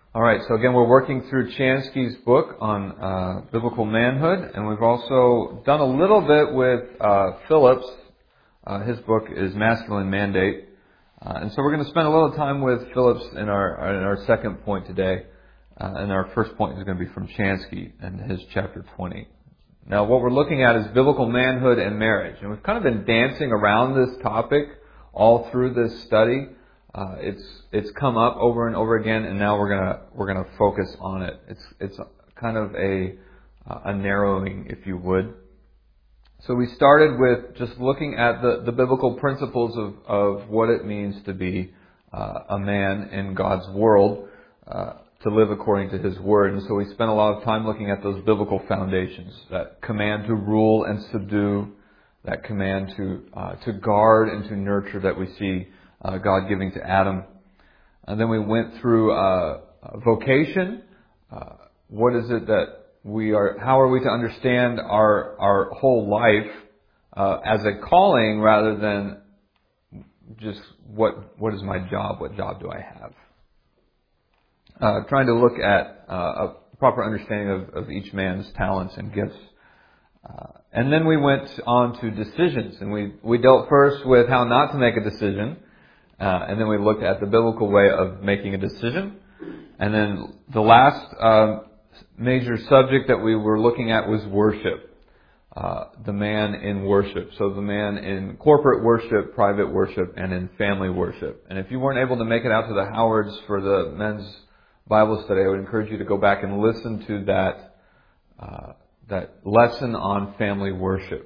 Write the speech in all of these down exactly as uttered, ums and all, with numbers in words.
All right, so again, we're working through Chansky's book on uh, biblical manhood, and we've also done a little bit with uh, Phillips. Uh, his book is Masculine Mandate, uh, and so we're going to spend a little time with Phillips in our in our second point today, uh, and our first point is going to be from Chansky and his chapter twenty. Now, what we're looking at is biblical manhood and marriage, and we've kind of been dancing around this topic all through this study. Uh, it's it's come up over and over again, and now we're gonna we're gonna focus on it. It's it's kind of a a narrowing, if you would. So we started with just looking at the, the biblical principles of, of what it means to be uh, a man in God's world, uh, to live according to His Word. And so we spent a lot of time looking at those biblical foundations, that command to rule and subdue, that command to uh, to guard and to nurture that we see Uh, God giving to Adam. And then we went through uh, vocation. Uh, what is it that we are, how are we to understand our our whole life uh, as a calling rather than just what what is my job, what job do I have? Uh, trying to look at uh, a proper understanding of, of each man's talents and gifts. Uh, and then we went on to decisions, and we, we dealt first with how not to make a decision. Uh, and then we looked at the biblical way of making a decision. And then the last um, major subject that we were looking at was worship. Uh, the man in worship. So the man in corporate worship, private worship, and in family worship. And if you weren't able to make it out to the Howards for the men's Bible study, I would encourage you to go back and listen to that, uh, that lesson on family worship.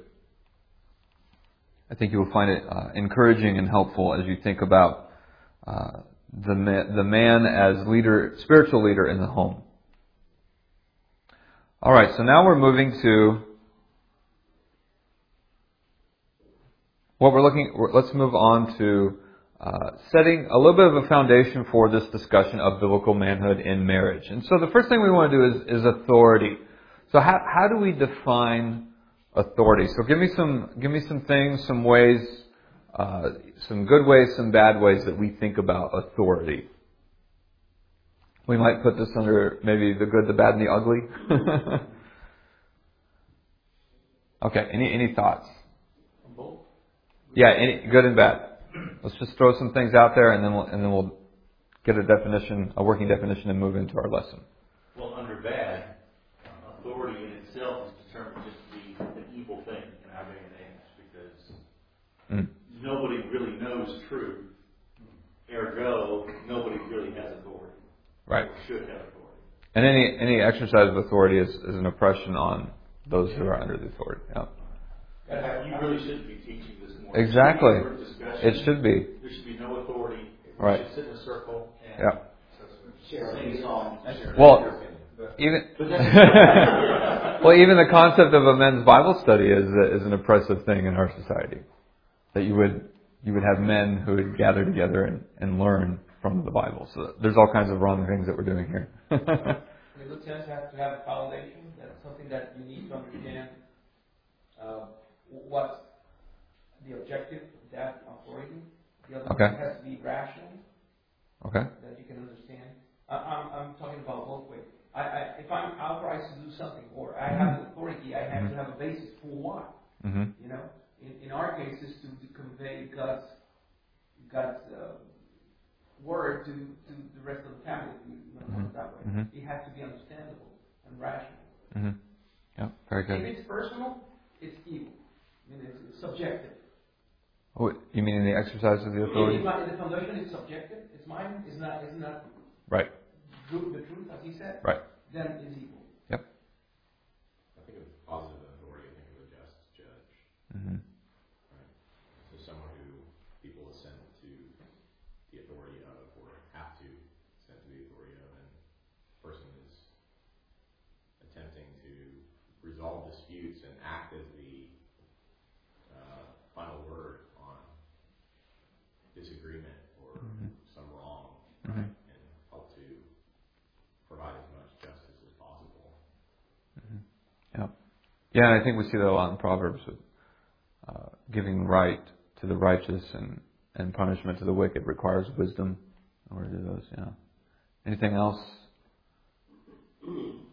I think you will find it uh, encouraging and helpful as you think about uh, the ma- the man as leader, spiritual leader in the home. All right, so now we're moving to what we're looking. Let's move on to uh, setting a little bit of a foundation for this discussion of biblical manhood in marriage. And so the first thing we want to do is, is authority. So how how do we define authority? So give me some, give me some things, some ways, uh, some good ways, some bad ways that we think about authority. We might put this under maybe the good, the bad, and the ugly. Okay. Any any thoughts? Both. Yeah. Any good and bad. Let's just throw some things out there, and then we'll and then we'll get a definition, a working definition, and move into our lesson. Well, under bad, authority in itself is determined just to be an evil thing in our day and age, because mm. nobody really knows truth. Ergo, nobody really has authority. Right. Or should have authority. And any any exercise of authority is, is an oppression on those who are under the authority. Yeah. You really shouldn't be teaching this more. Exactly. It it should be. There should be no authority. We right. should sit in a circle and yeah. share a song. Well, even well, even the concept of a men's Bible study is is an oppressive thing in our society. That you would you would have men who would gather together and, and learn from the Bible. So there's all kinds of wrong things that we're doing here. In good sense, have to have a foundation. That's something that you need to understand. Uh, what's the objective of that authority? The other okay. one has to be rational. Okay. That you can understand. I, I'm I'm talking about both ways. I, I, if I'm authorized to do something, or I have the authority, I have mm-hmm. to have a basis for what. Mm-hmm. You know, in, in our case, is to, to convey God's God's uh, word to, to the rest of the family. You know, mm-hmm. that way. Mm-hmm. It has to be understandable and rational. Mm-hmm. Yeah, very good. If it's personal, it's evil. I mean, it's, it's subjective. Oh, you mean in the exercise of the authority? If the foundation is subjective, it's mine. It's not. It's not. Right. The truth, as he said, right. then is evil. Yep. I think of positive authority, I think of a just judge. Mm-hmm. Right. So someone who people assent to the authority of, or have to assent to the authority of, and the person is attempting to resolve disputes and act as the uh, final word on disagreement or mm-hmm. some wrong. Mm-hmm. Right? Provide as much justice as possible. Mm-hmm. Yeah, yeah, and I think we see that a lot in Proverbs, of uh, giving right to the righteous and, and punishment to the wicked requires wisdom in order to do those. Yeah. Anything else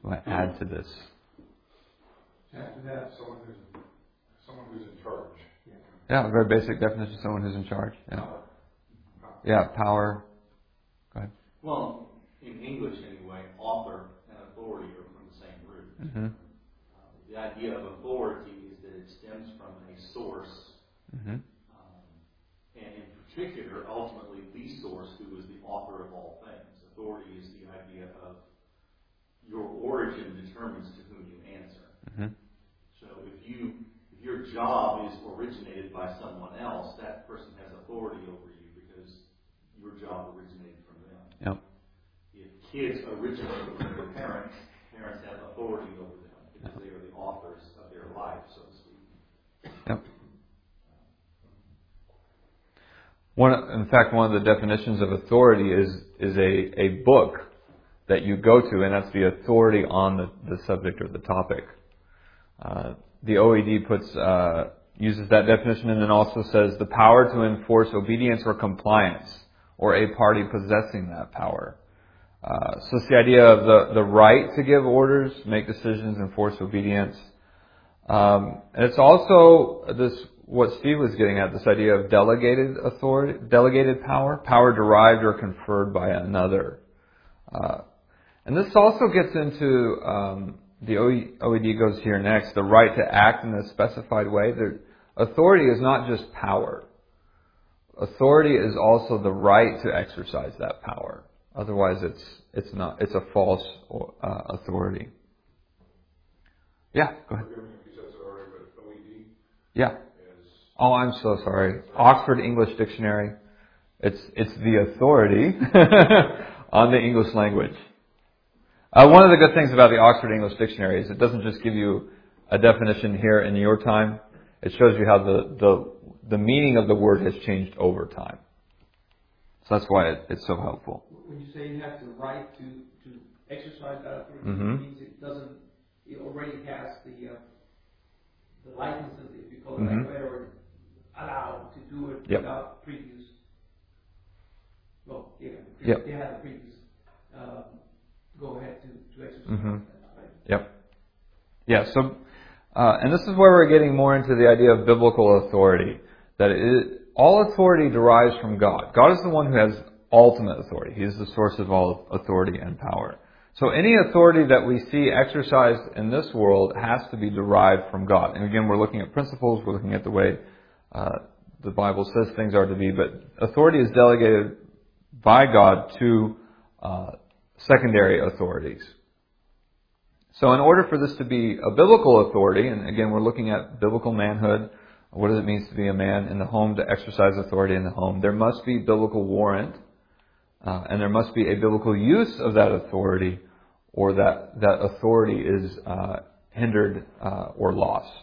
we might add to this. Have to have Someone who's, someone who's in charge. Yeah, a very basic definition of someone who's in charge. Yeah, Power. yeah, power. Go ahead. Well, in English anyway, author and authority are from the same root. Mm-hmm. Uh, the idea of authority is that it stems from a source, Mm-hmm. um, and in particular, ultimately, the source who is the author of all things. Authority is the idea of your origin determines to whom you answer. Mm-hmm. So if you if your job is originated by someone else, that person has authority over you because your job originated from them. Yep. If kids originate from their parents, parents have authority over them because they are the authors of their life, so to speak. Yep. One, in fact, one of the definitions of authority is is a, a book that you go to, and that's the authority on the, the subject or the topic. Uh, the O E D puts uh, uses that definition and then also says the power to enforce obedience or compliance, or a party possessing that power. Uh, so it's the idea of the, the right to give orders, make decisions, enforce obedience. Um, and it's also this what Steve was getting at, this idea of delegated authority, delegated power, power derived or conferred by another. Uh, and this also gets into um, the O E D goes here next, the right to act in a specified way. The authority is not just power. Authority is also the right to exercise that power. Otherwise, it's it's not it's a false uh, authority. Yeah, go ahead. Forgive me if you said so already, but O E D Yeah. is... Oh, I'm so sorry. Oxford English Dictionary. It's it's the authority on the English language. Uh, one of the good things about the Oxford English Dictionary is it doesn't just give you a definition here in your time. It shows you how the the, the meaning of the word has changed over time. So that's why it, it's so helpful. When you say you have the right to, to exercise that authority, Mm-hmm. it means it doesn't, it already has the uh, the licenses, if you call it Mm-hmm. that way, or allowed to do it Yep. without previous. Well, yeah, Yep. they have the previous um, go ahead to, to exercise Mm-hmm. that. Right? Yep. Yeah, so, uh, and this is where we're getting more into the idea of biblical authority. That it, all authority derives from God. God is the one who has ultimate authority. He is the source of all authority and power. So any authority that we see exercised in this world has to be derived from God. And again, we're looking at principles, we're looking at the way uh, the Bible says things are to be, but authority is delegated by God to uh, secondary authorities. So in order for this to be a biblical authority, and again, we're looking at biblical manhood, what does it mean to be a man in the home, to exercise authority in the home? There must be biblical warrant, uh, and there must be a biblical use of that authority, or that, that authority is uh, hindered uh, or lost.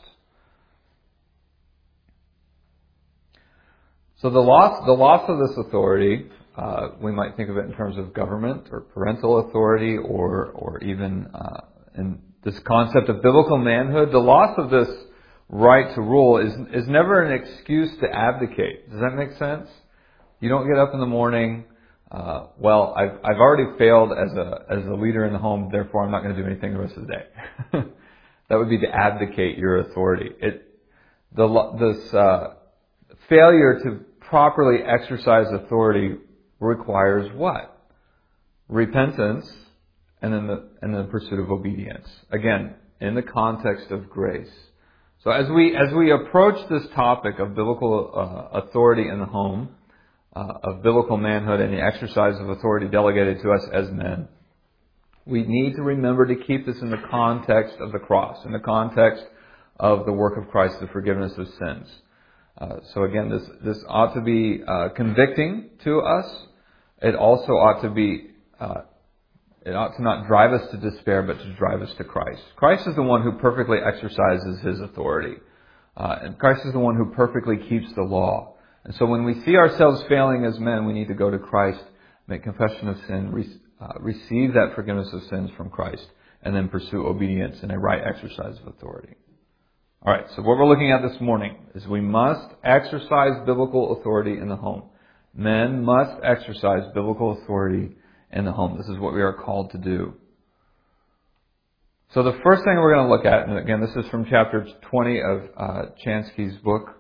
So the loss, the loss of this authority, uh, we might think of it in terms of government or parental authority, or or even uh, in this concept of biblical manhood. The loss of this right to rule is is never an excuse to abdicate. Does that make sense? You don't get up in the morning. Uh, well, I've I've already failed as a as a leader in the home, therefore I'm not going to do anything the rest of the day. That would be to abdicate your authority. It the this uh, failure to properly exercise authority requires what? Repentance, and then the and the pursuit of obedience. Again, in the context of grace. So as we as we approach this topic of biblical uh, authority in the home, uh, of biblical manhood and the exercise of authority delegated to us as men, we need to remember to keep this in the context of the cross, in the context of the work of Christ, the forgiveness of sins. Uh, so again, this this ought to be uh, convicting to us. It also ought to be uh, it ought to not drive us to despair, but to drive us to Christ. Christ is the one who perfectly exercises His authority, uh, and Christ is the one who perfectly keeps the law. And so, when we see ourselves failing as men, we need to go to Christ, make confession of sin, re- uh, receive that forgiveness of sins from Christ, and then pursue obedience in a right exercise of authority. All right, so what we're looking at this morning is we must exercise biblical authority in the home. Men must exercise biblical authority in the home. This is what we are called to do. So the first thing we're going to look at, and again, this is from chapter twenty of uh, Chansky's book.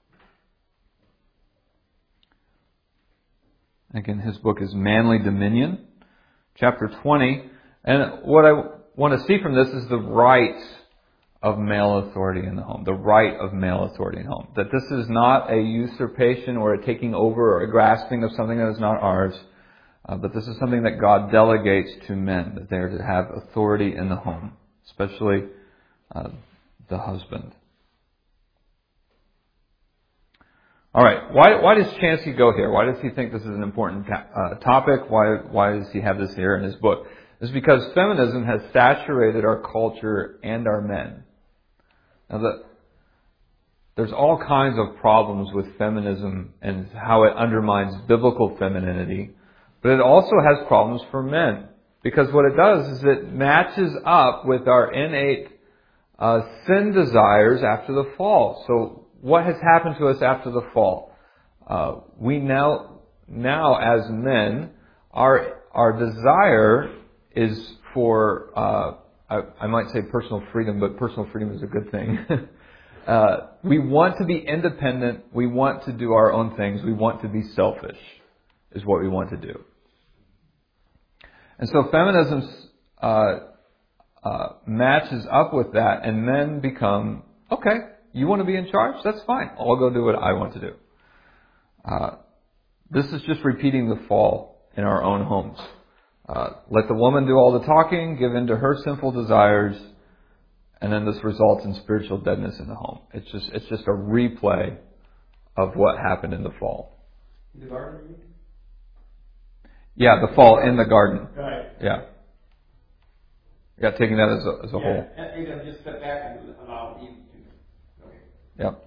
Again, his book is Manly Dominion, chapter twenty. And what I want to see from this is the right of male authority in the home. The right of male authority in the home. That this is not a usurpation or a taking over or a grasping of something that is not ours. Uh, but this is something that God delegates to men. That they are to have authority in the home. Especially uh, the husband. All right. Why, why does Chansky go here? Why does he think this is an important uh, topic? Why, why does he have this here in his book? It's because feminism has saturated our culture and our men. Now, the, there's all kinds of problems with feminism and how it undermines biblical femininity, but it also has problems for men. Because what it does is it matches up with our innate uh, sin desires after the fall. So what has happened to us after the fall? Uh, we now, now as men, our our desire is for, uh, I, I might say personal freedom, but personal freedom is a good thing. uh, we want to be independent. We want to do our own things. We want to be selfish, is what we want to do. And so feminism uh, uh, matches up with that, and men become, okay, you want to be in charge? That's fine. I'll go do what I want to do. Uh, this is just repeating the fall in our own homes. Uh, let the woman do all the talking, give in to her sinful desires, and then this results in spiritual deadness in the home. It's just it's just a replay of what happened in the fall. In the garden? Yeah, the fall in the garden. Right. Yeah. Yeah, taking that as a, as a yeah. whole. And you can just step back and allow Eve to. Okay. Yep.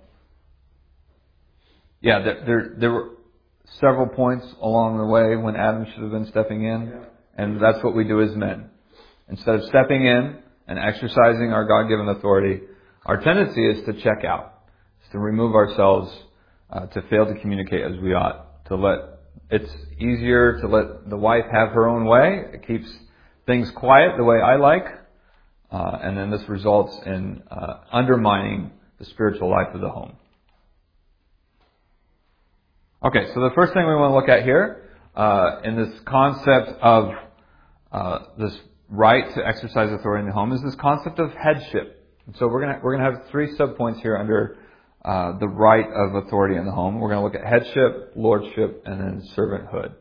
Yeah, there, there there were several points along the way when Adam should have been stepping in, Yeah. and that's what we do as men. Instead of stepping in and exercising our God-given authority, our tendency is to check out, is to remove ourselves, uh, to fail to communicate as we ought, to let. It's easier to let the wife have her own way. It keeps things quiet the way I like. Uh, and then this results in uh, undermining the spiritual life of the home. Okay, so the first thing we want to look at here, uh, in this concept of uh, this right to exercise authority in the home, is this concept of headship. And so we're going to we're going to have three subpoints here under Uh, the right of authority in the home. We're going to look at headship, lordship, and then servanthood.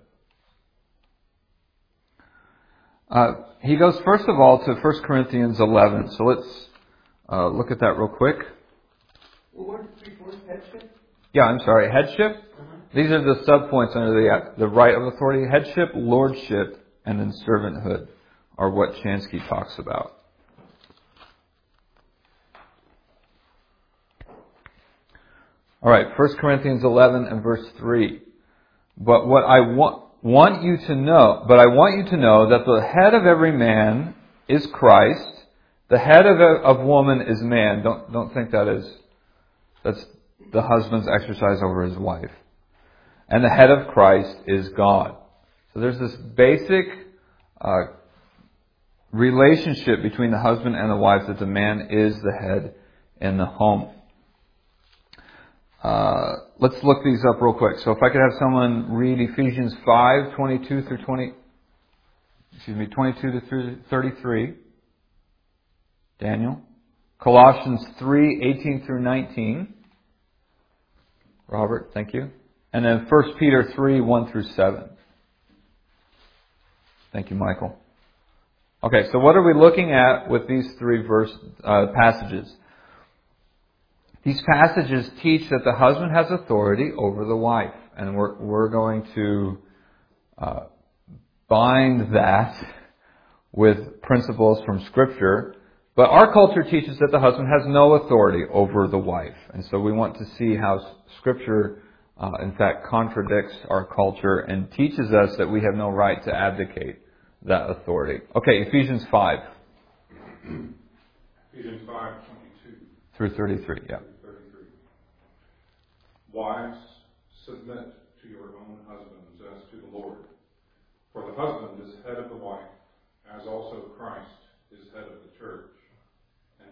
Uh, he goes first of all to First Corinthians eleven. So let's uh, look at that real quick. Well, what is three points? Headship? Yeah, I'm sorry. Headship. Uh-huh. These are the subpoints under the the right of authority. Headship, lordship, and then servanthood are what Chansky talks about. All right, First Corinthians eleven and verse three. But what I want, want you to know, but I want you to know that the head of every man is Christ. The head of a, of woman is man. Don't don't think that is that's the husband's exercise over his wife. And the head of Christ is God. So there's this basic uh, relationship between the husband and the wife that the man is the head in the home. Uh, let's look these up real quick. So if I could have someone read Ephesians five, twenty-two through twenty, excuse me, twenty-two to thirty-three. Daniel. Colossians three, eighteen through nineteen. Robert, thank you. And then First Peter three, one through seven. Thank you, Michael. Okay, so what are we looking at with these three verse uh, passages? These passages teach that the husband has authority over the wife. And we're, we're going to uh, bind that with principles from Scripture. But our culture teaches that the husband has no authority over the wife. And so we want to see how Scripture, uh, in fact, contradicts our culture and teaches us that we have no right to abdicate that authority. Okay, Ephesians five. Ephesians five, twenty-two. Through thirty-three, yeah. thirty-three. Wives, submit to your own husbands as to the Lord. For the husband is head of the wife, as also Christ is head of the church,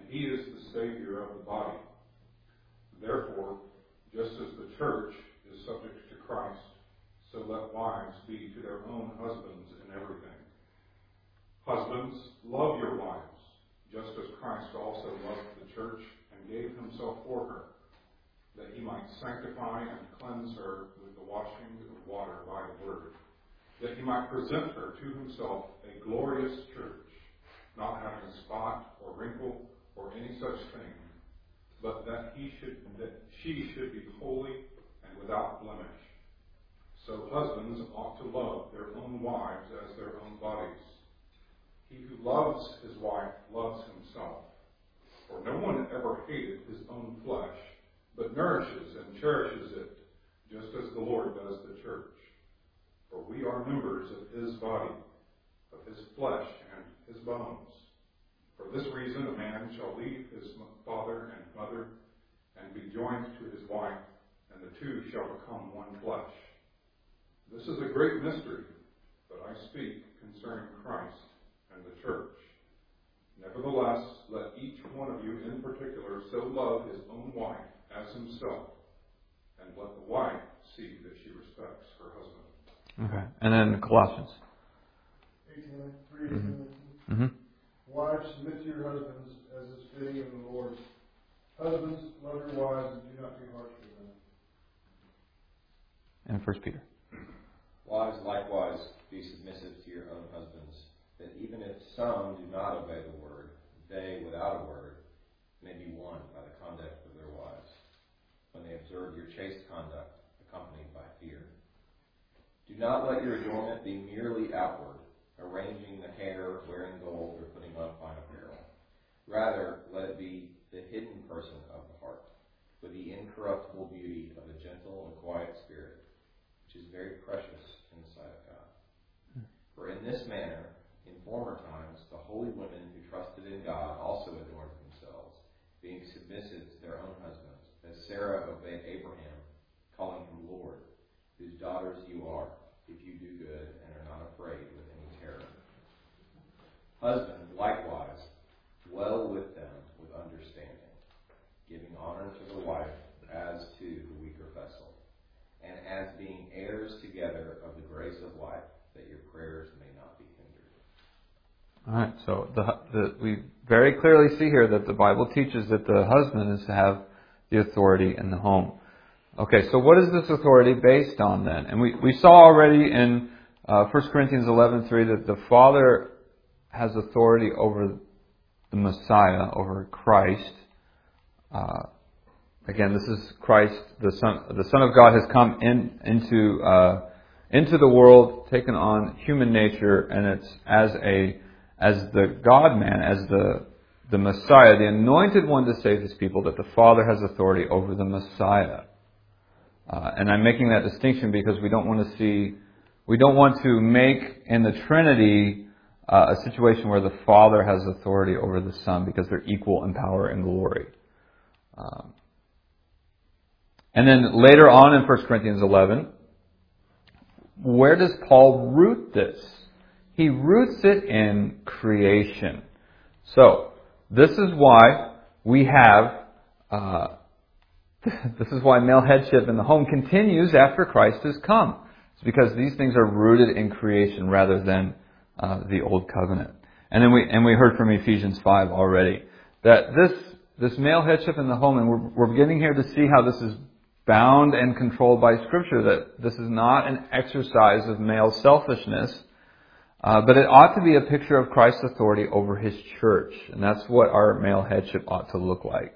He is the Savior of the body. Therefore, just as the church is subject to Christ, so let wives be to their own husbands in everything. Husbands, love your wives, just as Christ also loved the church and gave himself for her, that he might sanctify and cleanse her with the washing of water by the word, that he might present her to himself a glorious church, not having spot or wrinkle or any such thing, but that he should that she should be holy and without blemish. So husbands ought to love their own wives as their own bodies. He who loves his wife loves himself. For no one ever hated his own flesh, but nourishes and cherishes it, just as the Lord does the church. For we are members of his body, of his flesh and his bones. For this reason a man shall leave his father and mother, and be joined to his wife, and the two shall become one flesh. This is a great mystery, but I speak concerning Christ and the church. Nevertheless, let each one of you in particular so love his own wife as himself, and let the wife see that she respects her husband. Okay, and then Colossians. eighteen, three, eighteen, Mm-hmm. Mm-hmm. Wives, submit to your husbands as is fitting in the Lord. Husbands, love your wives and do not be harsh with them. And First Peter. Wives, likewise, be submissive to your own husbands, that even if some do not obey the word, they, without a word, may be won by the conduct of their wives, when they observe your chaste conduct, accompanied by fear. Do not let your adornment be merely outward, arranging the hair, wearing gold, or putting on fine apparel. Rather, let it be the hidden person of the heart, with the incorruptible beauty of a gentle and quiet spirit, which is very precious in the sight of God. For in this manner, in former times, the holy women who trusted in God also adorned themselves, being submissive to their own husbands, as Sarah obeyed Abraham, calling him Lord, whose daughters you are, if you do good and are not afraid with any terror. Husbands, likewise, dwell with them with understanding, giving honor to the wife as to the weaker vessel, and as being heirs together of the grace of life, that your prayers may not be hindered. All right, so the, the, we very clearly see here that the Bible teaches that the husband is to have the authority in the home. Okay, so what is this authority based on then? And we, we saw already in uh, First Corinthians eleven three that the Father has authority over the Messiah, over Christ. Uh, again, this is Christ, the Son. The Son of God has come in into uh, into the world, taken on human nature, and it's as a as the God-man, as the the Messiah, the anointed one to save His people, that the Father has authority over the Messiah. Uh, and I'm making that distinction because we don't want to see, we don't want to make in the Trinity uh, a situation where the Father has authority over the Son, because they're equal in power and glory. Um, and then later on in First Corinthians eleven, where does Paul root this? He roots it in creation. So, this is why we have, uh, this is why male headship in the home continues after Christ has come. It's because these things are rooted in creation rather than uh, the old covenant. And then we and we heard from Ephesians five already that this this male headship in the home, and we're we're beginning here to see how this is bound and controlled by Scripture, that this is not an exercise of male selfishness, uh, but it ought to be a picture of Christ's authority over His church. And that's what our male headship ought to look like.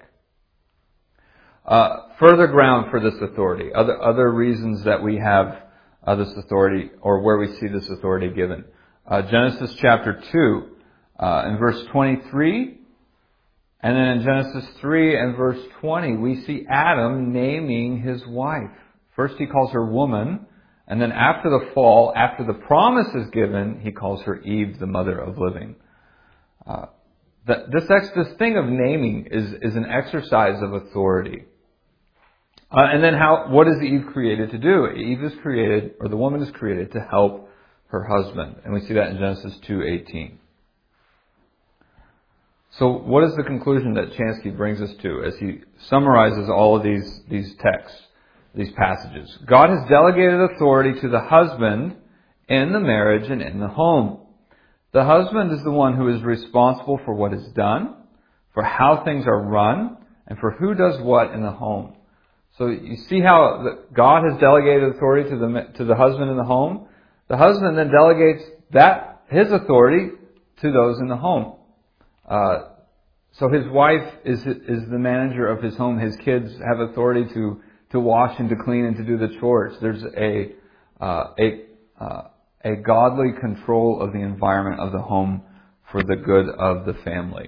Uh, further ground for this authority, other other reasons that we have uh, this authority, or where we see this authority given. Uh, Genesis chapter two, uh, in verse twenty-three, and then in Genesis three and verse twenty, we see Adam naming his wife. First he calls her woman, and then after the fall, after the promise is given, he calls her Eve, the mother of living. Uh, that, this, this thing of naming is, is an exercise of authority. Uh, and then how? What is Eve created to do? Eve is created, or the woman is created to help her husband. And we see that in Genesis two eighteen. So what is the conclusion that Chansky brings us to as he summarizes all of these, these texts, these passages? God has delegated authority to the husband in the marriage and in the home. The husband is the one who is responsible for what is done, for how things are run, and for who does what in the home. So you see how God has delegated authority to the to the husband in the home. The husband then delegates that his authority to those in the home. Uh, so his wife is is the manager of his home. His kids have authority to to wash and to clean and to do the chores. There's a uh, a uh, a godly control of the environment of the home for the good of the family.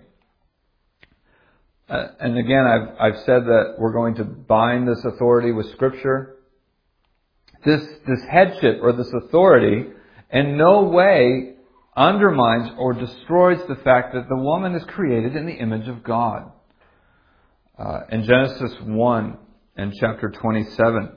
Uh, and again, I've I've said that we're going to bind this authority with Scripture. This this headship or this authority in no way undermines or destroys the fact that the woman is created in the image of God. Uh, in Genesis one, in chapter twenty-seven,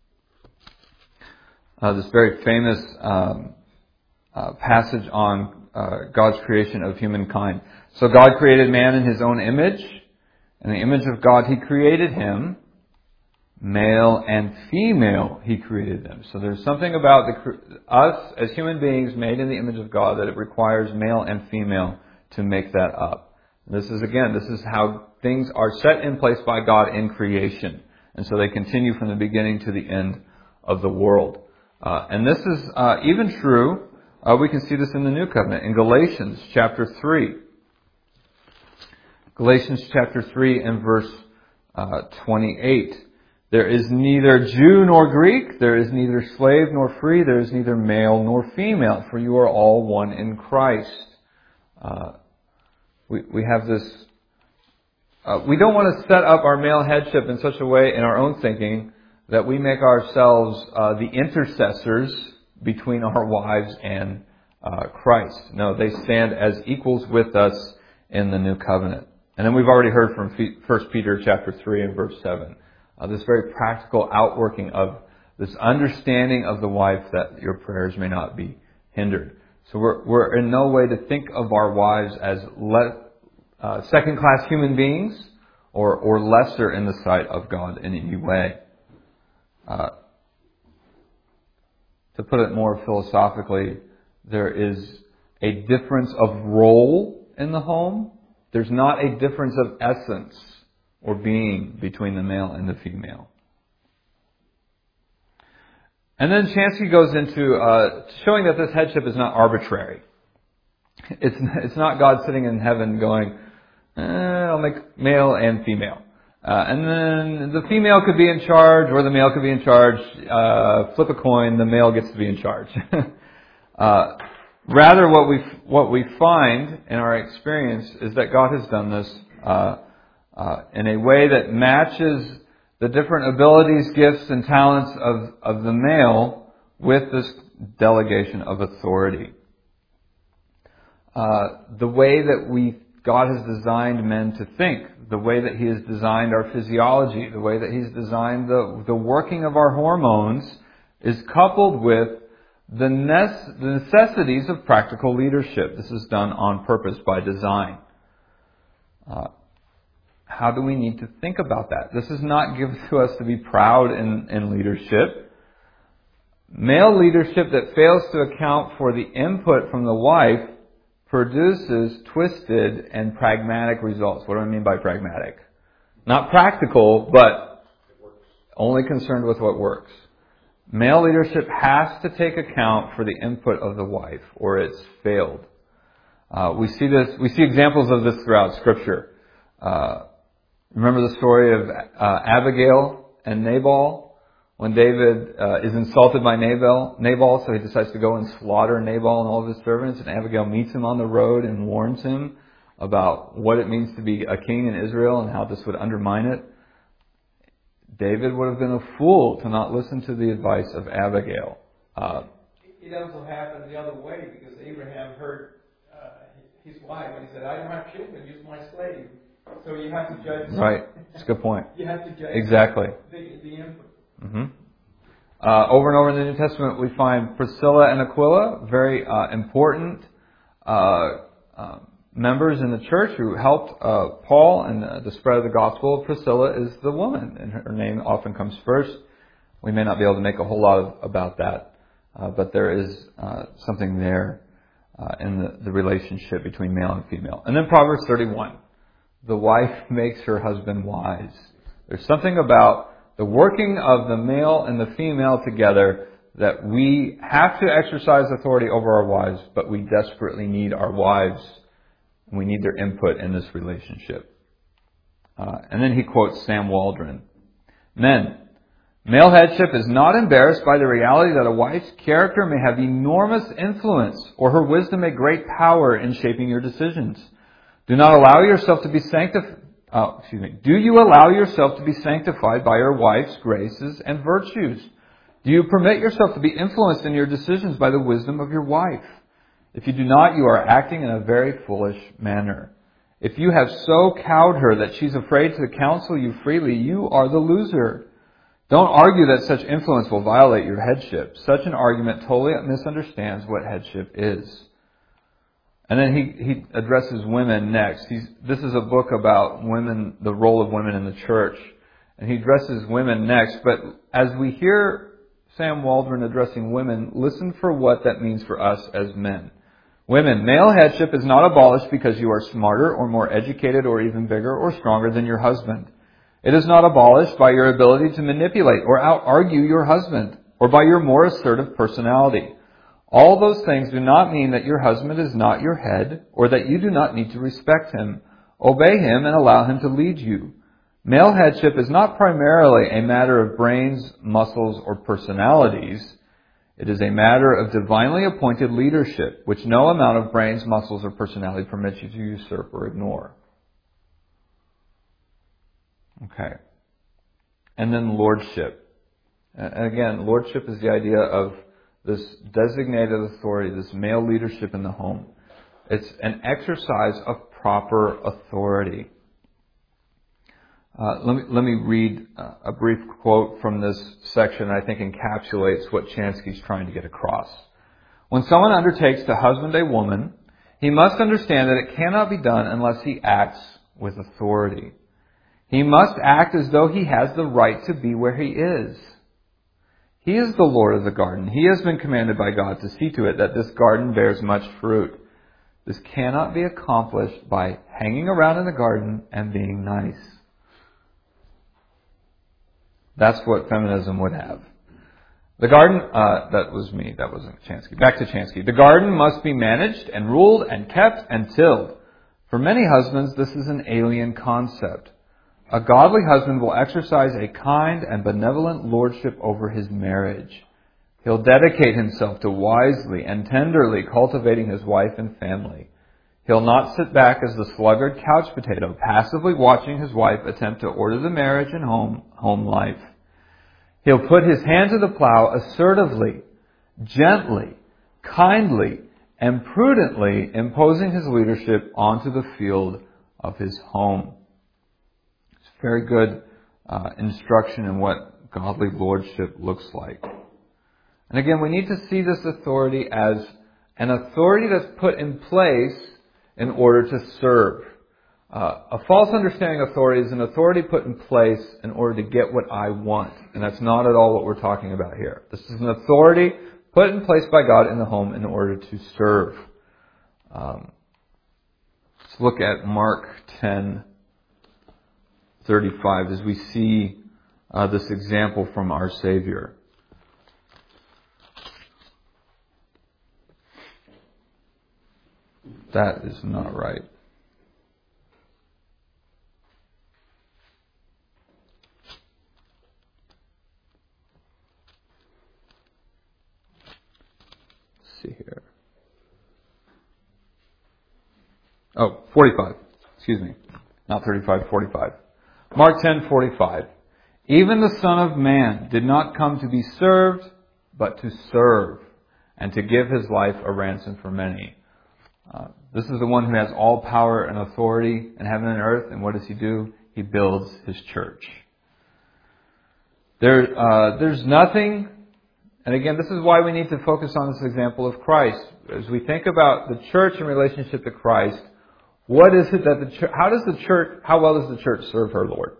uh, this very famous um, uh, passage on uh, God's creation of humankind. So God created man in His own image. In the image of God, He created him. Male and female, He created them. So there's something about the, us as human beings made in the image of God that it requires male and female to make that up. This is, again, this is how things are set in place by God in creation. And so they continue from the beginning to the end of the world. Uh, and this is uh, even true, uh, we can see this in the New Covenant, in Galatians chapter three. Galatians chapter three and verse uh, twenty-eight. There is neither Jew nor Greek, there is neither slave nor free, there is neither male nor female, for you are all one in Christ. Uh, we, we have this, uh, we don't want to set up our male headship in such a way in our own thinking that we make ourselves uh, the intercessors between our wives and uh, Christ. No, they stand as equals with us in the new covenant. And then we've already heard from First Peter chapter three and verse seven. Uh, this very practical outworking of this understanding of the wife that your prayers may not be hindered. So we're, we're in no way to think of our wives as le- uh, second-class human beings or, or lesser in the sight of God in any way. Uh, to put it more philosophically, there is a difference of role in the home. There's not a difference of essence or being between the male and the female. And then Chansky goes into uh, showing that this headship is not arbitrary. It's it's not God sitting in heaven going, eh, I'll make male and female. Uh, and then the female could be in charge or the male could be in charge. Uh, flip a coin, the male gets to be in charge. uh, rather, what we what we find in our experience is that God has done this uh, uh, in a way that matches the different abilities, gifts, and talents of, of the male with this delegation of authority. Uh, the way that we God has designed men to think, the way that He has designed our physiology, the way that He's designed the, the working of our hormones is coupled with the, nece- the necessities of practical leadership. This is done on purpose by design. Uh, how do we need to think about that? This is not given to us to be proud in, in leadership. Male leadership that fails to account for the input from the wife produces twisted and pragmatic results. What do I mean by pragmatic? Not practical, but only concerned with what works. Male leadership has to take account for the input of the wife, or it's failed. Uh, we see this. We see examples of this throughout Scripture. Uh, remember the story of uh, Abigail and Nabal? When David uh, is insulted by Nabal, Nabal, so he decides to go and slaughter Nabal and all of his servants, and Abigail meets him on the road and warns him about what it means to be a king in Israel and how this would undermine it. David would have been a fool to not listen to the advice of Abigail. Uh, it also happened the other way, because Abraham heard uh, his wife and he said, I don't have children, use my slave. So you have to judge. Right, that's a good point. You have to judge exactly. the, the input. Mm-hmm. Uh, over and over in the New Testament, we find Priscilla and Aquila, very uh, important uh, uh, members in the church who helped uh, Paul in the, the spread of the gospel. Priscilla is the woman, and her name often comes first. We may not be able to make a whole lot of, about that, uh, but there is uh, something there uh, in the, the relationship between male and female. And then Proverbs thirty-one. The wife makes her husband wise. There's something about the working of the male and the female together that we have to exercise authority over our wives, but we desperately need our wives. We need their input in this relationship. Uh, and then he quotes Sam Waldron. Men, male headship is not embarrassed by the reality that a wife's character may have enormous influence or her wisdom a great power in shaping your decisions. Do not allow yourself to be sanctified. Oh, excuse me. Do you allow yourself to be sanctified by your wife's graces and virtues? Do you permit yourself to be influenced in your decisions by the wisdom of your wife? If you do not, you are acting in a very foolish manner. If you have so cowed her that she's afraid to counsel you freely, you are the loser. Don't argue that such influence will violate your headship. Such an argument totally misunderstands what headship is. And then he, he addresses women next. He's, this is a book about women, the role of women in the church. And he addresses women next. But as we hear Sam Waldron addressing women, listen for what that means for us as men. Women, male headship is not abolished because you are smarter or more educated or even bigger or stronger than your husband. It is not abolished by your ability to manipulate or out-argue your husband or by your more assertive personality. All those things do not mean that your husband is not your head or that you do not need to respect him. Obey him and allow him to lead you. Male headship is not primarily a matter of brains, muscles, or personalities. It is a matter of divinely appointed leadership, which no amount of brains, muscles, or personality permits you to usurp or ignore. Okay. And then lordship. And again, lordship is the idea of this designated authority, this male leadership in the home. It's an exercise of proper authority. Uh, let me let me read uh, a brief quote from this section I think encapsulates what Chansky's trying to get across. When someone undertakes to husband a woman, he must understand that it cannot be done unless he acts with authority. He must act as though he has the right to be where he is. He is the Lord of the garden. He has been commanded by God to see to it that this garden bears much fruit. This cannot be accomplished by hanging around in the garden and being nice. That's what feminism would have. The garden, uh, that was me, that wasn't Chansky. Back to Chansky. The garden must be managed and ruled and kept and tilled. For many husbands, this is an alien concept. A godly husband will exercise a kind and benevolent lordship over his marriage. He'll dedicate himself to wisely and tenderly cultivating his wife and family. He'll not sit back as the sluggard couch potato, passively watching his wife attempt to order the marriage and home, home life. He'll put his hand to the plow assertively, gently, kindly, and prudently imposing his leadership onto the field of his home. It's very good uh, instruction in what godly lordship looks like. And again, we need to see this authority as an authority that's put in place in order to serve. Uh, a false understanding of authority is an authority put in place in order to get what I want. And that's not at all what we're talking about here. This is an authority put in place by God in the home in order to serve. Um, let's look at Mark ten thirty-five as we see uh, this example from our Savior. That is not right. Let's see here. Oh, forty-five. Excuse me. Not thirty-five, forty-five. Mark ten forty-five. Even the Son of Man did not come to be served, but to serve, and to give his life a ransom for many. Uh, this is the one who has all power and authority in heaven and earth. And what does he do? He builds his church. There, uh, there's nothing, and again, this is why we need to focus on this example of Christ. As we think about the church in relationship to Christ, What is it that the church, how does the church, how well does the church serve her Lord?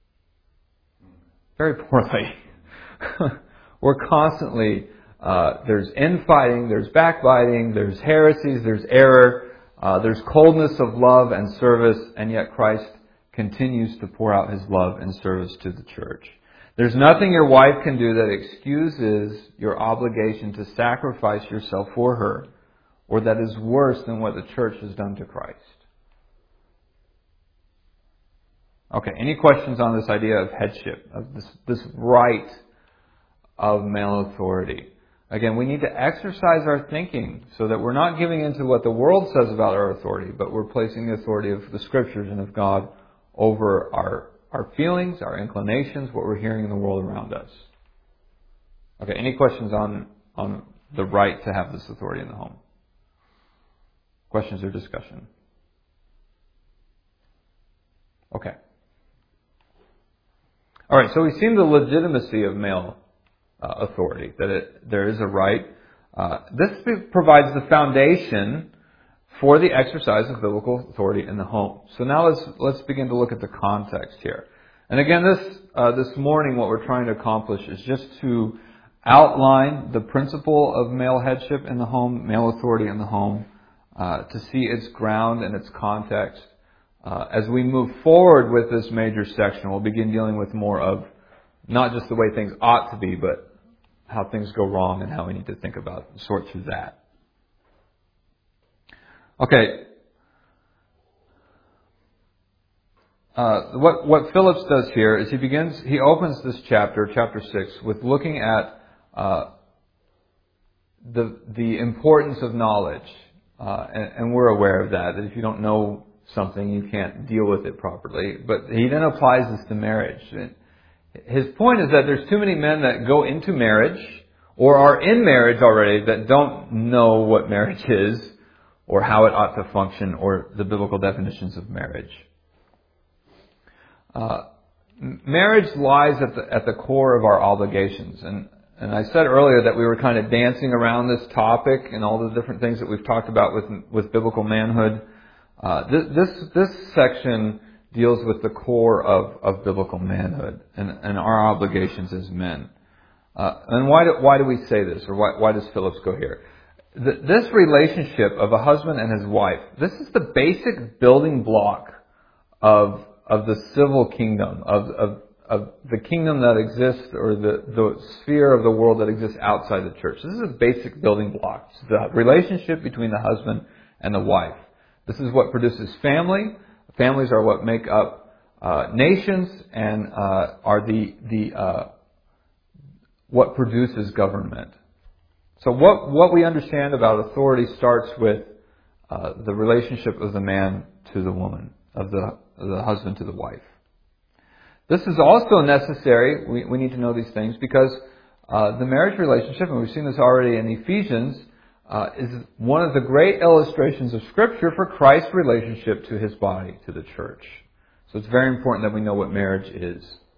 Very poorly. We're constantly, uh, there's infighting, there's backbiting, there's heresies, there's error, uh, there's coldness of love and service, and yet Christ continues to pour out His love and service to the church. There's nothing your wife can do that excuses your obligation to sacrifice yourself for her, or that is worse than what the church has done to Christ. Okay, any questions on this idea of headship, of this, this right of male authority? Again, we need to exercise our thinking so that we're not giving into what the world says about our authority, but we're placing the authority of the Scriptures and of God over our, our feelings, our inclinations, what we're hearing in the world around us. Okay, any questions on, on the right to have this authority in the home? Questions or discussion? Okay. All right, so we've seen the legitimacy of male uh, authority, that it, there is a right. Uh, this provides the foundation for the exercise of biblical authority in the home. So now let's let's begin to look at the context here. And again, this uh, this morning, what we're trying to accomplish is just to outline the principle of male headship in the home, male authority in the home, uh, to see its ground and its context. Uh, as we move forward with this major section, we'll begin dealing with more of not just the way things ought to be, but how things go wrong and how we need to think about and sort through that. Okay. Uh, what, what Phillips does here is he begins, he opens this chapter, chapter six, with looking at uh, the the importance of knowledge. Uh, and, and we're aware of that, that if you don't know something, you can't deal with it properly. But he then applies this to marriage. His point is that there's too many men that go into marriage or are in marriage already that don't know what marriage is or how it ought to function or the biblical definitions of marriage. Uh, marriage lies at the at the core of our obligations. And, and I said earlier that we were kind of dancing around this topic and all the different things that we've talked about with with biblical manhood. Uh, this, this this section deals with the core of, of biblical manhood and, and our obligations as men. Uh, and why do, why do we say this, or why, why does Phillips go here? The, this relationship of a husband and his wife, this is the basic building block of of the civil kingdom, of of, of the kingdom that exists, or the, the sphere of the world that exists outside the church. This is a basic building block. It's the relationship between the husband and the wife. This is what produces family. Families are what make up uh, nations and uh, are the the uh, what produces government. So what what we understand about authority starts with uh, the relationship of the man to the woman, of the of the husband to the wife. This is also necessary. We we need to know these things because uh, the marriage relationship, and we've seen this already in Ephesians, Uh, is one of the great illustrations of Scripture for Christ's relationship to His body, to the church. So it's very important that we know what marriage is.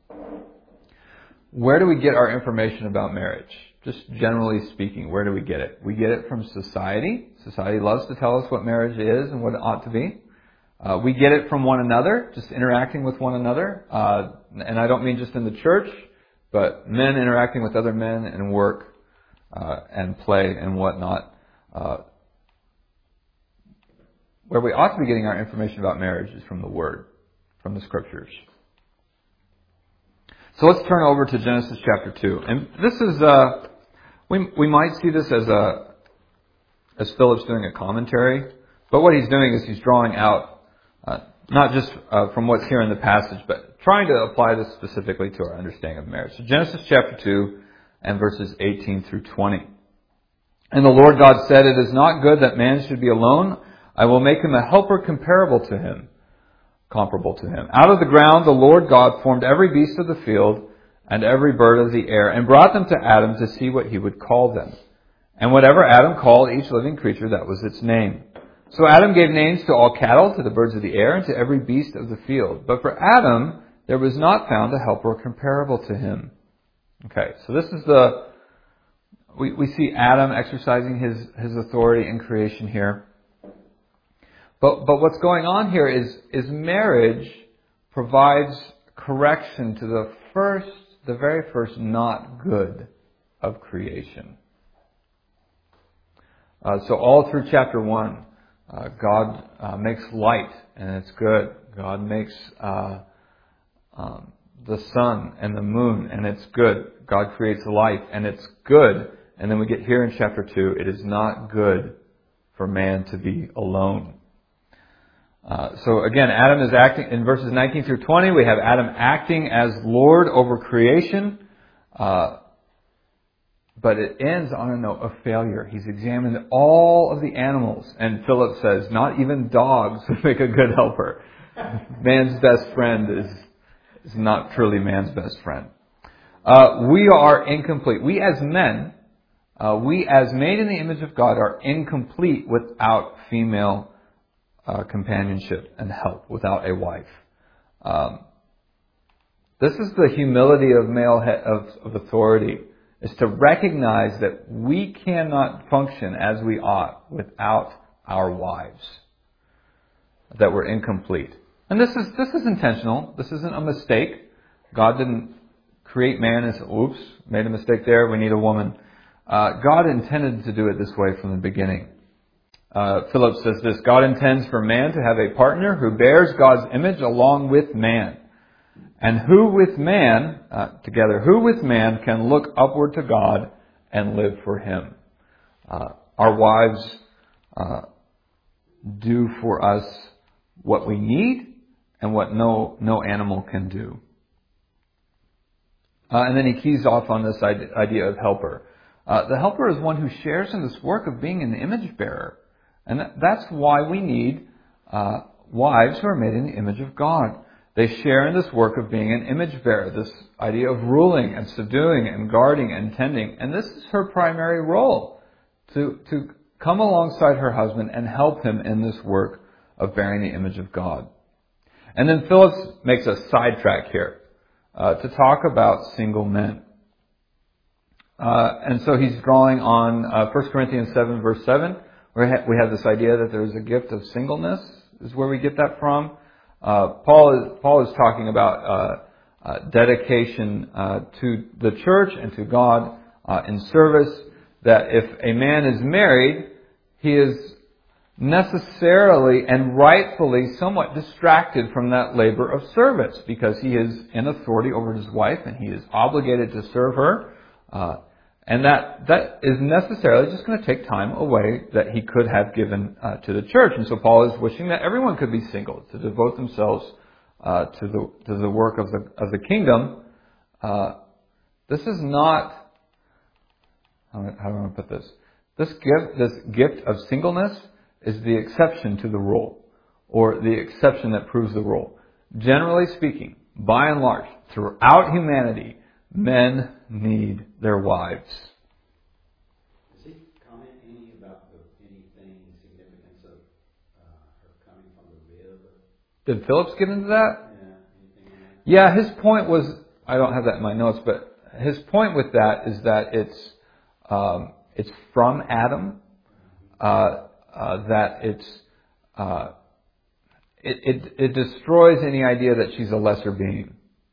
Where do we get our information about marriage? Just generally speaking, where do we get it? We get it from society. Society loves to tell us what marriage is and what it ought to be. Uh, we get it from one another, just interacting with one another. Uh, and I don't mean just in the church, but men interacting with other men in work uh, and play and whatnot. Uh, where we ought to be getting our information about marriage is from the Word, from the Scriptures. So let's turn over to Genesis chapter two. And this is, uh, we we might see this as a, as Philip's doing a commentary, but what he's doing is he's drawing out, uh, not just uh, from what's here in the passage, but trying to apply this specifically to our understanding of marriage. So Genesis chapter two and verses eighteen through twenty. And the Lord God said, "It is not good that man should be alone. I will make him a helper comparable to him, comparable to him. Out of the ground the Lord God formed every beast of the field and every bird of the air and brought them to Adam to see what he would call them. And whatever Adam called each living creature, that was its name. So Adam gave names to all cattle, to the birds of the air, and to every beast of the field. But for Adam there was not found a helper comparable to him." Okay, so this is the... We, we see Adam exercising his, his authority in creation here. But but what's going on here is is marriage provides correction to the first, the very first not good of creation. Uh, so all through chapter one, uh, God uh, makes light and it's good. God makes uh, um, the sun and the moon and it's good. God creates life and it's good. And then we get here in chapter two, it is not good for man to be alone. Uh, so again, Adam is acting, in verses nineteen through twenty, we have Adam acting as Lord over creation. Uh, but it ends on a note of failure. He's examined all of the animals. And Philip says, not even dogs would make a good helper. Man's best friend is, is not truly man's best friend. Uh, we are incomplete. We as men, uh, we as made in the image of God are incomplete without female Uh, companionship and help, without a wife. Um, this is the humility of male he- of, of authority, is to recognize that we cannot function as we ought without our wives, that we're incomplete. And this is this is intentional. This isn't a mistake. God didn't create man and say, oops, made a mistake there, we need a woman. Uh, God intended to do it this way from the beginning. Uh, Philip says this, God intends for man to have a partner who bears God's image along with man. And who with man, uh, together, who with man can look upward to God and live for Him? Uh, our wives uh, do for us what we need and what no, no animal can do. Uh, and then he keys off on this idea of helper. Uh, the helper is one who shares in this work of being an image bearer. And that's why we need uh, wives who are made in the image of God. They share in this work of being an image bearer, this idea of ruling and subduing and guarding and tending. And this is her primary role, to, to come alongside her husband and help him in this work of bearing the image of God. And then Philip makes a sidetrack here uh, to talk about single men. Uh, and so he's drawing on uh, First Corinthians seven, verse seven. We have this idea that there's a gift of singleness, is where we get that from. Uh, Paul is Paul is talking about uh, uh, dedication uh, to the church and to God uh, in service. That if a man is married, he is necessarily and rightfully somewhat distracted from that labor of service because he is in authority over his wife and he is obligated to serve her. Uh, And that, that is necessarily just going to take time away that he could have given uh, to the church. And so Paul is wishing that everyone could be single, to devote themselves uh, to the to the work of the of the kingdom. Uh, this is not, how, how do I want to put this? This gift, this gift of singleness is the exception to the rule, or the exception that proves the rule. Generally speaking, by and large, throughout humanity, men need their wives. Does he comment any about the, anything significance of uh, her coming from the rib? Did Phillips get into that? Yeah, anything like that? Yeah, his point was, I don't have that in my notes, but his point with that is that it's um, it's from Adam, uh, uh, that it's uh, it, it it destroys any idea that she's a lesser being.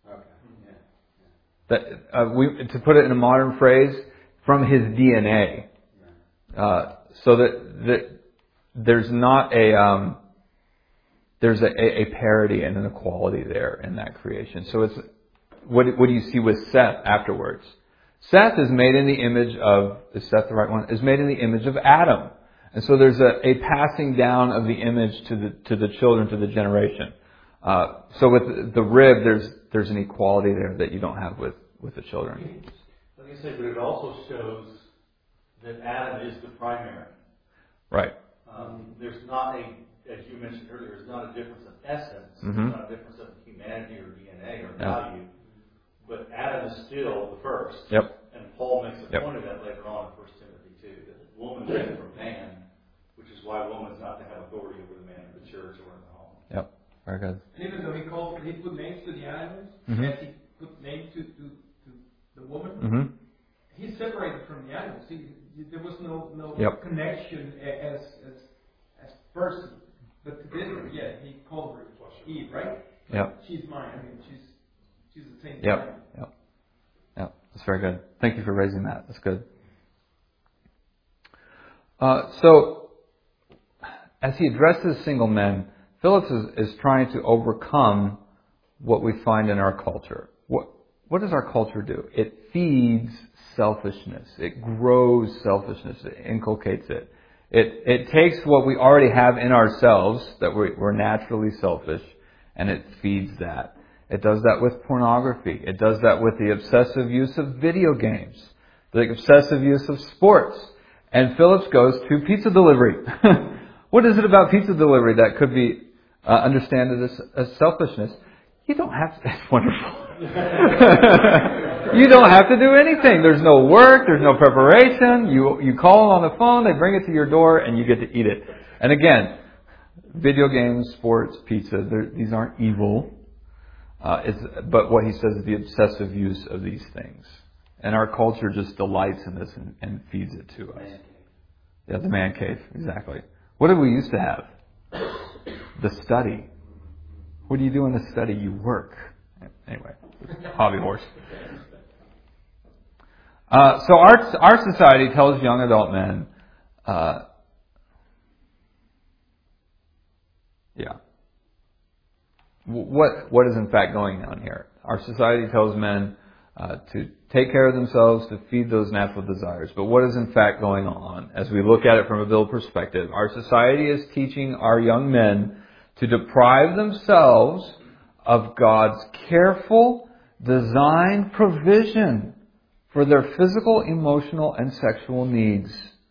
That uh, we, to put it in a modern phrase, from his D N A, uh, so that that there's not a um, there's a, a parity and an equality there in that creation. So it's what what do you see with Seth afterwards? Seth is made in the image of is Seth the right one? Is made in the image of Adam, and so there's a, a passing down of the image to the to the children, to the generation. Uh, so with the rib, there's there's an equality there that you don't have with, with the children. Like I said, but it also shows that Adam is the primary. Right. Um, there's not a, as you mentioned earlier, there's not a difference of essence. Mm-hmm. There's not a difference of humanity or D N A or value. Yeah. But Adam is still the first. Yep. And Paul makes a yep. point of that later on in First Timothy two, that woman came from man, which is why woman's not to have authority over the man of the church or in the home. Yep. Very good. Even though he called, he put names to the animals, mm-hmm. as he put names to, to, to the woman, mm-hmm. he's separated from the animals. He, there was no no yep. connection as as as person. But to Israel, yeah, he called her Eve, right? Yep. She's mine. I mean, she's she's the same. Yep. Time. Yep. Yep. That's very good. Thank you for raising that. That's good. Uh, so, as he addresses single men, Phillips is, is trying to overcome what we find in our culture. What what does our culture do? It feeds selfishness. It grows selfishness. It inculcates it. It it takes what we already have in ourselves, that we're, we're naturally selfish, and it feeds that. It does that with pornography. It does that with the obsessive use of video games, the obsessive use of sports. And Phillips goes to pizza delivery. What is it about pizza delivery that could be uh, understood as, as selfishness? You don't have to. That's wonderful. You don't have to do anything. There's no work. There's no preparation. You you call on the phone. They bring it to your door, and you get to eat it. And again, video games, sports, pizza. These aren't evil. Uh, it's, but what he says is the obsessive use of these things. And our culture just delights in this and, and feeds it to us. Man cave. Yeah, the man cave, exactly. What did we used to have? The study. What do you do in the study? You work. Anyway, hobby horse. Uh, so our our society tells young adult men, uh, yeah, what what is in fact going on here? Our society tells men uh, to take care of themselves, to feed those natural desires. But what is in fact going on? As we look at it from a biblical perspective, our society is teaching our young men to deprive themselves of God's careful, designed provision for their physical, emotional, and sexual needs.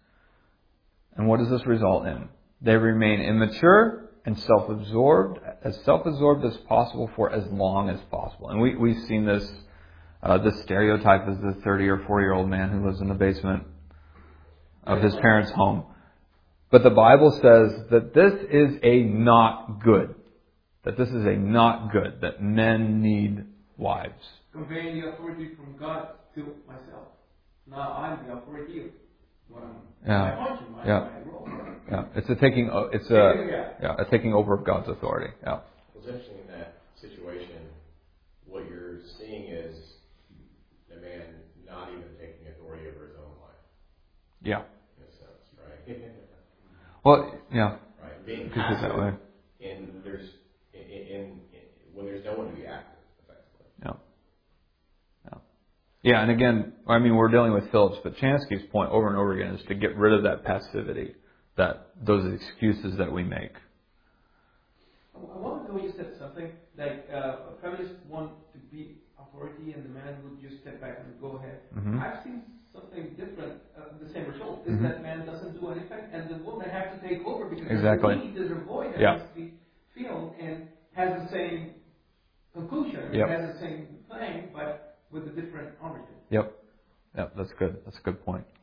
And what does this result in? They remain immature and self-absorbed, as self-absorbed as possible for as long as possible. And we, we've seen this, uh, this stereotype as the thirty or forty year old man who lives in the basement of his parents' home. But the Bible says that this is a not good. That this is a not good. That men need wives. Conveying the authority from God to myself. Now I'm the authority of what I'm, Yeah. my function, my, Yeah. my role. Yeah, it's a taking. It's a yeah, a taking over of God's authority. Yeah. What's interesting in that situation, what you're seeing is the man not even taking authority over his own life. Yeah. In a sense, right? Well, yeah. Right. Being Could put it that way. passive, and there's in, in, in when there's no one to be active, effectively. Yeah. Yeah. Yeah, and again, I mean, we're dealing with Phillips, but Chansky's point over and over again is to get rid of that passivity, that those excuses that we make. A while ago you said something like uh, feminists want to be authority and the man would just step back and go ahead. Mm-hmm. I've seen something different, uh, the same result, is Mm-hmm. that man doesn't do anything and the woman has to take over because Exactly. there's a need, there's a void that Yeah. needs to be filled and has the same conclusion, Yep. has the same thing, but with a different origin. Yep. Yep, that's good. That's a good point.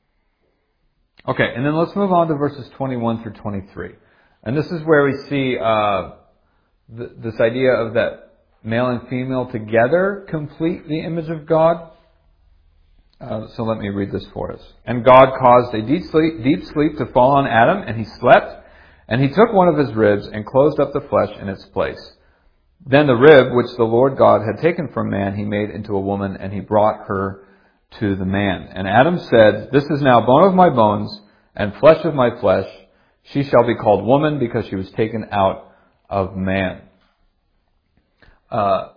Okay, and then let's move on to verses twenty-one through twenty-three. And this is where we see uh, th- this idea of that male and female together complete the image of God. Uh, so let me read this for us. And God caused a deep sleep, deep sleep to fall on Adam, and he slept. And he took one of his ribs and closed up the flesh in its place. Then the rib which the Lord God had taken from man, he made into a woman, and he brought her to the man. And Adam said, "This is now bone of my bones and flesh of my flesh. She shall be called woman because she was taken out of man." Uh,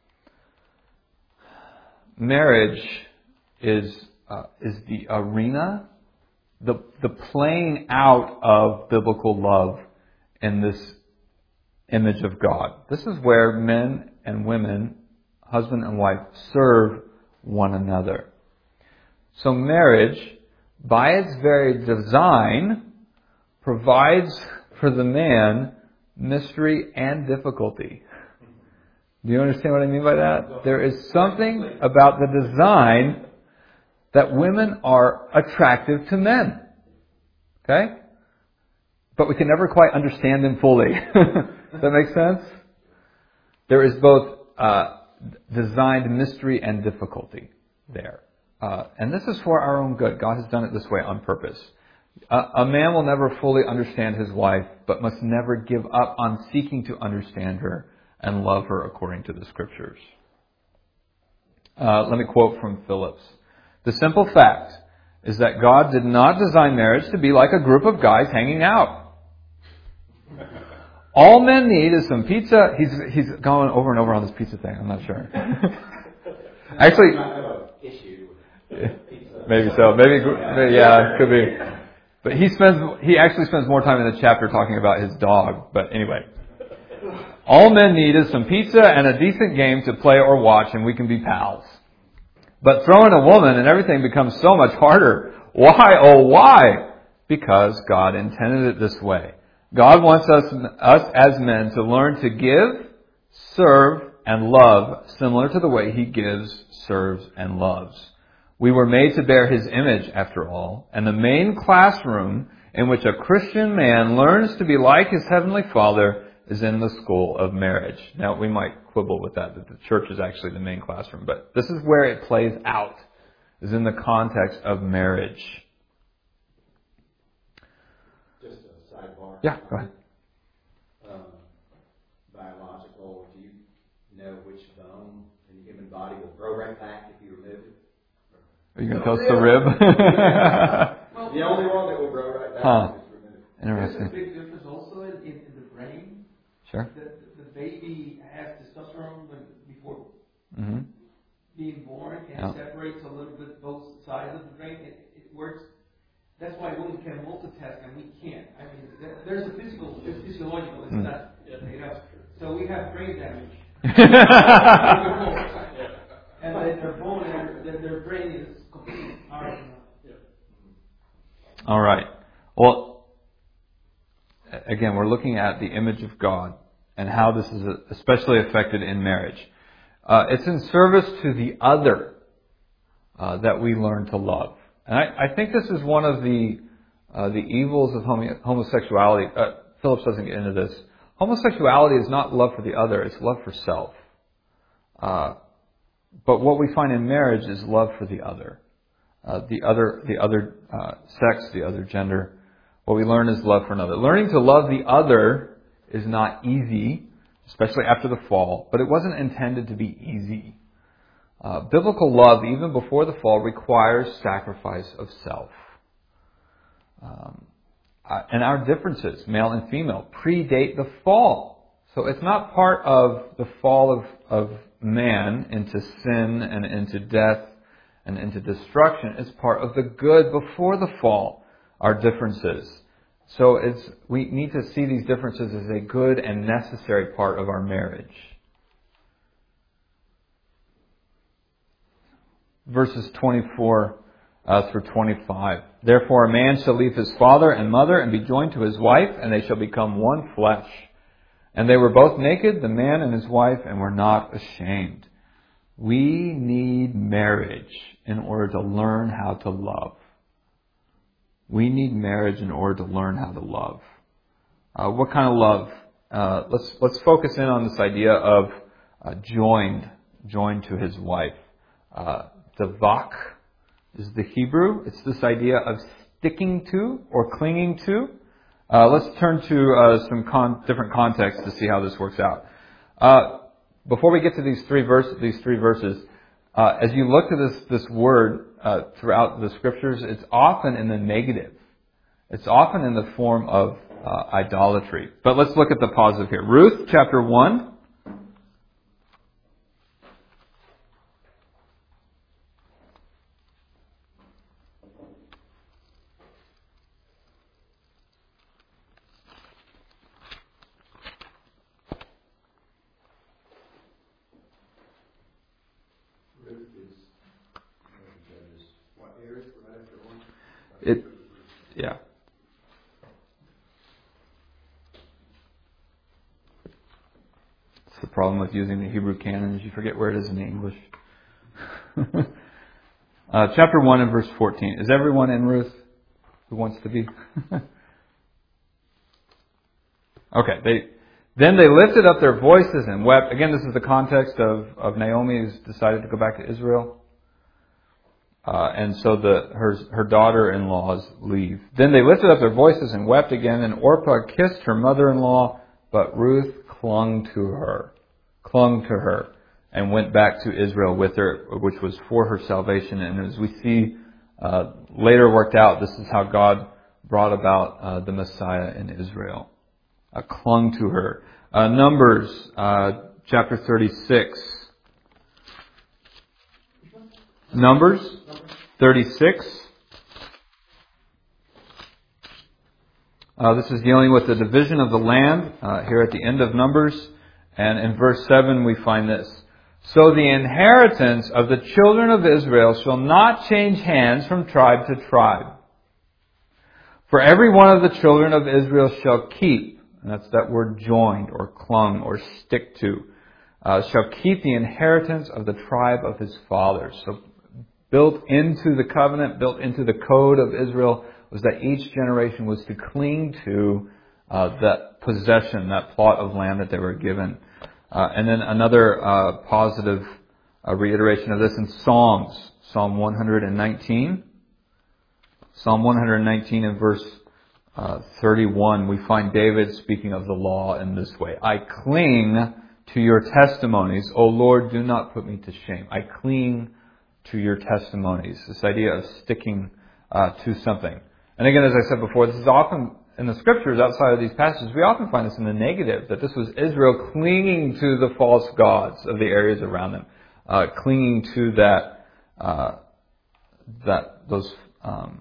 marriage is uh, is the arena, the the playing out of biblical love in this image of God. This is where men and women, husband and wife, serve one another. So marriage, by its very design, provides for the man mystery and difficulty. Do you understand what I mean by that? There is something about the design that women are attractive to men. Okay? But we can never quite understand them fully. Does that make sense? There is both uh, designed mystery and difficulty there. Uh, and this is for our own good. God has done it this way on purpose. A, a man will never fully understand his wife, but must never give up on seeking to understand her and love her according to the Scriptures. Uh, let me quote from Phillips. The simple fact is that God did not design marriage to be like a group of guys hanging out. All men need is some pizza. He's he's going over and over on this pizza thing. I'm not sure. Actually, maybe so. Maybe, maybe yeah, it could be. But he spends he actually spends more time in the chapter talking about his dog. But anyway, all men need is some pizza and a decent game to play or watch, and we can be pals. But throw in a woman and everything becomes so much harder. Why? Oh, why? Because God intended it this way. God wants us, us as men to learn to give, serve, and love similar to the way He gives, serves, and loves. We were made to bear His image, after all, and the main classroom in which a Christian man learns to be like his Heavenly Father is in the school of marriage. Now, we might quibble with that, that the church is actually the main classroom, but this is where it plays out, is in the context of marriage. Just a sidebar. Yeah, go ahead. Um, biological, do you know which bone in the human body will grow right back if you remove it? Are you going to tell us the rib? Well, The only one that will grow right back Huh. is removed. there's a Interesting. big difference also in, in, in the brain. Sure. The, the baby has testosterone when, before Mm-hmm. being born, and Yeah. it separates a little bit both sides of the brain. It, it works. That's why women can multitask and we can't. I mean, there, there's a physical, it's physiological. It's Mm. not, you know. So we have brain damage. And then their bone, and their, their brain is completely hard. All right. Well, again, we're looking at the image of God and how this is especially affected in marriage. Uh, it's in service to the other uh, that we learn to love. And I, I think this is one of the uh, the evils of homo- homosexuality. Uh, Phillips doesn't get into this. Homosexuality is not love for the other; it's love for self. Uh, but what we find in marriage is love for the other, uh, the other, the other uh, sex, the other gender. What we learn is love for another. Learning to love the other is not easy, especially after the fall. But it wasn't intended to be easy. Uh, biblical love, even before the fall, requires sacrifice of self. Um, uh, and our differences, male and female, predate the fall. So it's not part of the fall of, of man into sin and into death and into destruction. It's part of the good before the fall, our differences. So it's we need to see these differences as a good and necessary part of our marriage. Verses twenty-four uh, through twenty-five. Therefore a man shall leave his father and mother and be joined to his wife, and they shall become one flesh. And they were both naked, the man and his wife, and were not ashamed. We need marriage in order to learn how to love. We need marriage in order to learn how to love. Uh, what kind of love? Uh, let's let's focus in on this idea of uh, joined, joined to his wife. Uh, Davak is the Hebrew. It's this idea of sticking to or clinging to. Uh, let's turn to uh, some con- different contexts to see how this works out. Uh, before we get to these three verses, these three verses, uh, as you look at this this word uh, throughout the scriptures, it's often in the negative. It's often in the form of uh, idolatry. But let's look at the positive here. Ruth chapter one. It, yeah. It's the problem with using the Hebrew canon is you forget where it is in the English. uh, chapter one and verse fourteen. Is everyone in Ruth who wants to be? Okay. They then they lifted up their voices and wept. Again, this is the context of, of Naomi who's decided to go back to Israel. Uh, and so the her her daughter-in-laws leave. Then they lifted up their voices and wept again, and Orpah kissed her mother-in-law, but Ruth clung to her, clung to her, and went back to Israel with her, which was for her salvation. And as we see uh, later worked out, this is how God brought about uh, the Messiah in Israel. Uh, clung to her. Uh, Numbers uh, chapter thirty-six. Numbers thirty-six. Uh, this is dealing with the division of the land uh, here at the end of Numbers. And in verse seven we find this. So the inheritance of the children of Israel shall not change hands from tribe to tribe. For every one of the children of Israel shall keep, and that's that word joined or clung or stick to, uh, shall keep the inheritance of the tribe of his fathers. So built into the covenant, built into the code of Israel, was that each generation was to cling to uh, that possession, that plot of land that they were given. Uh, and then another uh, positive uh, reiteration of this in Psalms, Psalm one nineteen. Psalm one nineteen in verse uh, thirty-one, we find David speaking of the law in this way. I cling to your testimonies. O Lord, do not put me to shame. I cling to your testimonies. This idea of sticking uh, to something. And again, as I said before, this is often in the scriptures outside of these passages, we often find this in the negative, that this was Israel clinging to the false gods of the areas around them, uh, clinging to that, uh, that those um,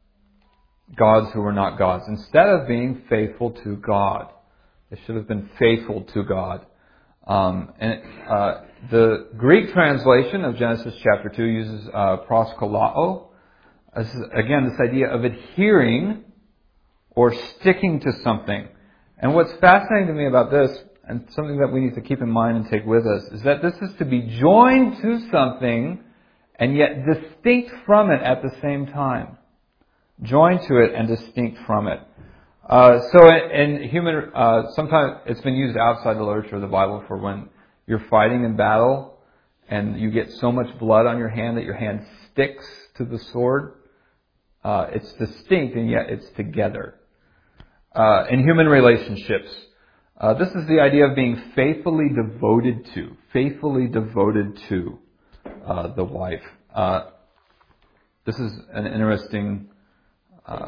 gods who were not gods, instead of being faithful to God. They should have been faithful to God. Um, and uh, the Greek translation of Genesis chapter two uses uh, proskolao. This is, again, this idea of adhering or sticking to something. And what's fascinating to me about this, and something that we need to keep in mind and take with us, is that this is to be joined to something and yet distinct from it at the same time. Joined to it and distinct from it. Uh, so in, in human, uh, sometimes it's been used outside the literature of the Bible for when you're fighting in battle and you get so much blood on your hand that your hand sticks to the sword. Uh, it's distinct and yet it's together. Uh, in human relationships, uh, this is the idea of being faithfully devoted to, faithfully devoted to uh, the wife. Uh, this is an interesting, uh,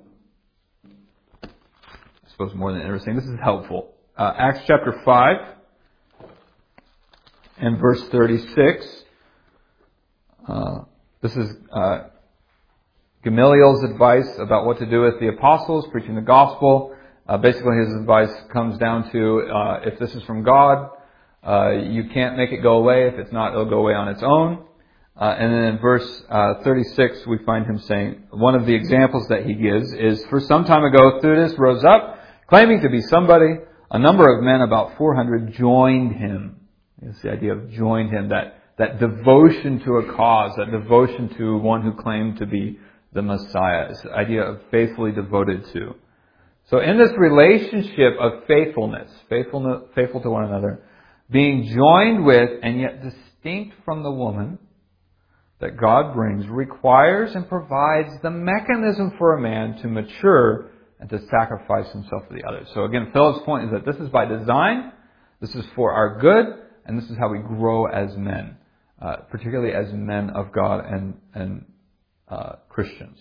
I suppose more than interesting, this is helpful. Uh, Acts chapter five and verse thirty-six. Uh, this is uh, Gamaliel's advice about what to do with the apostles, preaching the gospel. Uh, basically, his advice comes down to, uh, if this is from God, uh, you can't make it go away. If it's not, it'll go away on its own. Uh, and then in verse uh, thirty-six, we find him saying, one of the examples that he gives is, for some time ago, Theudas rose up, claiming to be somebody. A number of men, about four hundred, joined him. It's the idea of joined him, that, that devotion to a cause, that devotion to one who claimed to be the Messiah. It's the idea of faithfully devoted to. So in this relationship of faithfulness, faithful, faithful to one another, being joined with and yet distinct from the woman that God brings, requires and provides the mechanism for a man to mature and to sacrifice himself for the others. So again, Philip's point is that this is by design, this is for our good, and this is how we grow as men, uh, particularly as men of God and, and uh, Christians.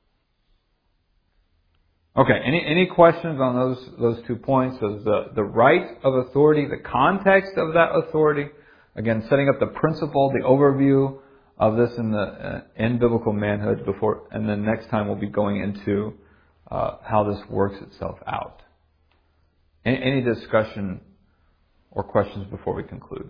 Okay, any any questions on those those two points? So the, the right of authority, the context of that authority, again, setting up the principle, the overview of this in the uh, in biblical manhood before, and then next time we'll be going into uh, how this works itself out. Any, any discussion or questions before we conclude?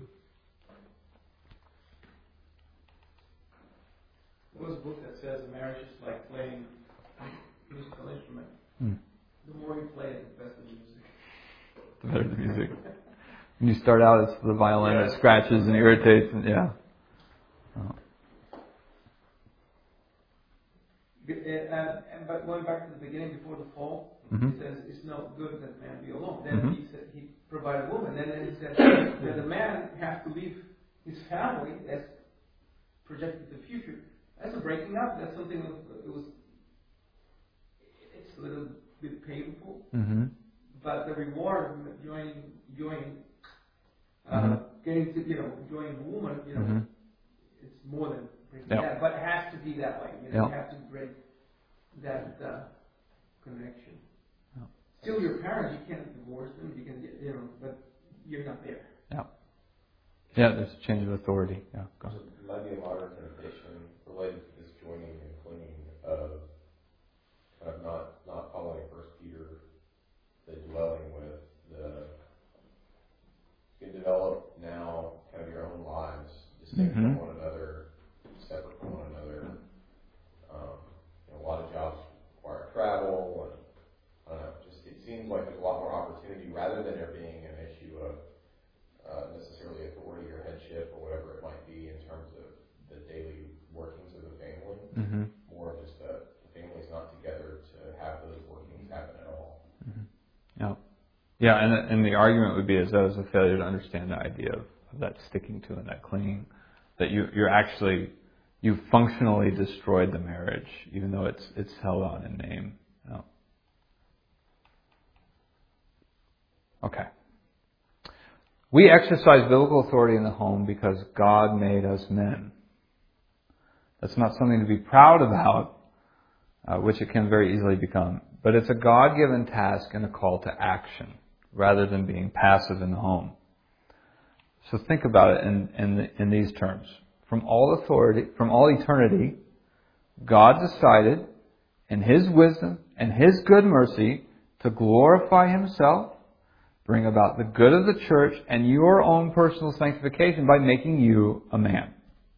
There was a book that says marriage is like playing a musical instrument. Hmm. The more you play it, the better the music. The better the music. When you start out, it's the violin that scratches and irritates, and yeah. Oh. Uh, and but going back to the beginning, before the fall, mm-hmm. he says it's not good that man be alone. Then mm-hmm. he said he provided a woman. And then he said that the man has to leave his family as projected the future As a breaking up, that's something that it was. It's a little bit painful, Mm-hmm. but the reward of joining, joining, uh, Mm-hmm. getting to you know joining a woman, you know, Mm-hmm. it's more than breaking Yep. up, but it has to be that way. You know, Yep. you have to break that uh, connection. Yep. Still, your parents, you can't divorce them. You can, you know, but you're not there. Yeah. Yeah, there's a change of authority. Yeah, go ahead. So it might be a modern temptation related to this joining and clinging of kind of not, not following First Peter, the dwelling with the, you can develop now kind of your own lives, distinct Mhm. from one another, separate from one another. Um, you know, a lot of jobs require travel, and I don't know, just it seems like there's a lot more opportunity rather than there being an issue of uh, necessarily authority or headship or whatever it might be in terms of the daily workings of the family. Mm-hmm. More just that the family's not together to have those workings happen at all. Mm-hmm. Yeah. Yeah, and and the argument would be is that is a failure to understand the idea of, of that sticking to and that clinging, that you you're actually you functionally destroyed the marriage, even though it's it's held on in name. Yeah. Okay. We exercise biblical authority in the home because God made us men. That's not something to be proud about, uh, which it can very easily become. But it's a God-given task and a call to action, rather than being passive in the home. So think about it in, in, in these terms. From all authority, from all eternity, God decided, in His wisdom and His good mercy, to glorify Himself, bring about the good of the church and your own personal sanctification by making you a man.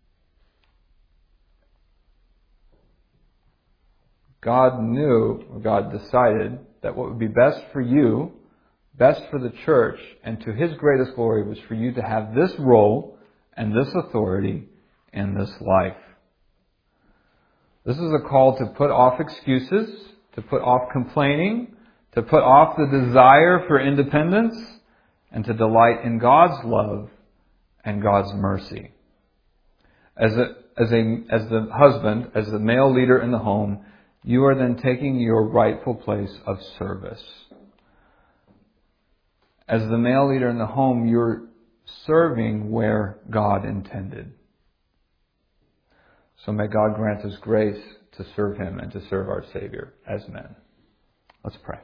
God knew, or God decided, that what would be best for you, best for the church, and to His greatest glory was for you to have this role and this authority in this life. This is a call to put off excuses, to put off complaining, to put off the desire for independence, and to delight in God's love and God's mercy. As a, as a, as the husband, as the male leader in the home, you are then taking your rightful place of service. As the male leader in the home, you're serving where God intended. So may God grant us grace to serve Him and to serve our Savior as men. Let's pray.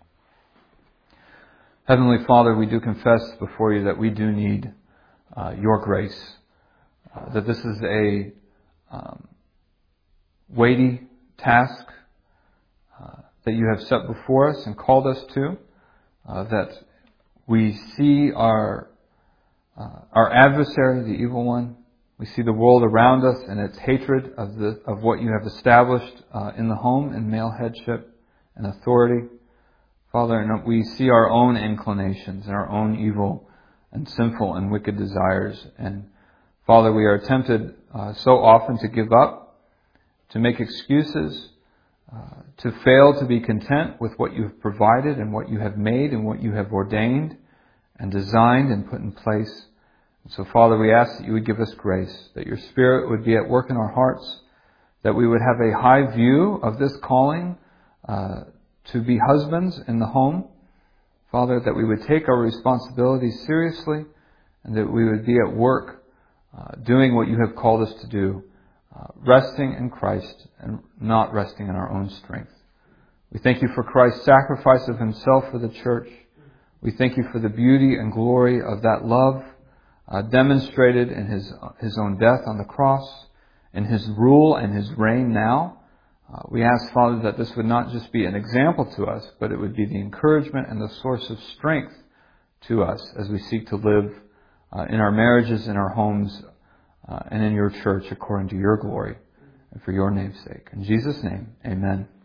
Heavenly Father, we do confess before You that we do need uh, Your grace, uh, that this is a um, weighty task uh, that You have set before us and called us to, uh, that we see our uh, our adversary, the evil one. We see the world around us and its hatred of the of what You have established uh, in the home in male headship and authority. Father, and we see our own inclinations and our own evil and sinful and wicked desires. And Father, we are tempted uh, so often to give up, to make excuses, uh, to fail to be content with what You have provided and what You have made and what You have ordained and designed and put in place. And so, Father, we ask that You would give us grace, that Your Spirit would be at work in our hearts, that we would have a high view of this calling uh, to be husbands in the home. Father, that we would take our responsibilities seriously and that we would be at work uh, doing what You have called us to do, uh, resting in Christ and not resting in our own strength. We thank You for Christ's sacrifice of Himself for the church. We thank You for the beauty and glory of that love uh, demonstrated in His, His own death on the cross, in His rule and His reign now. Uh, we ask, Father, that this would not just be an example to us, but it would be the encouragement and the source of strength to us as we seek to live uh, in our marriages, in our homes, uh, and in Your church according to Your glory and for Your name's sake. In Jesus' name, amen.